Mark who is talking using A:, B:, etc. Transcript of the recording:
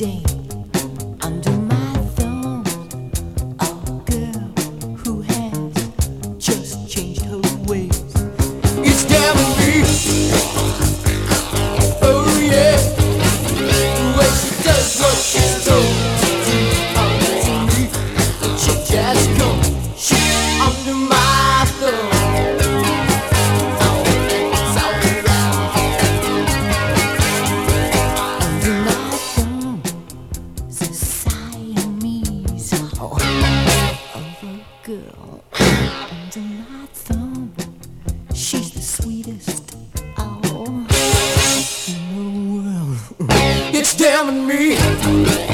A: day under my thumb, a girl who has just changed her ways. It's damning me, oh yeah, the way she does what she's told to do. To me, she just comes, she's under my thumb. Girl under my thumb, she's the sweetest in the world. It's damning me.